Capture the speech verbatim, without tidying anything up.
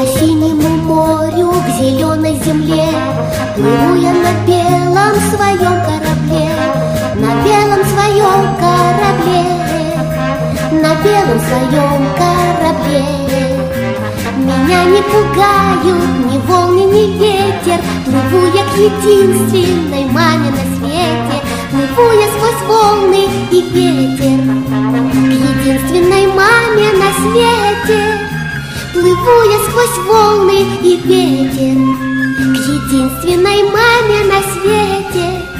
По синему морю к зеленой земле плыву я на белом своем корабле, на белом своем корабле, на белом своем корабле. Меня не пугают ни волны, ни ветер, плыву я к единственной маме на свете, плыву я сквозь волны и ветер к единственной маме на свете. Плыву я сквозь волны и ветер к единственной маме на свете.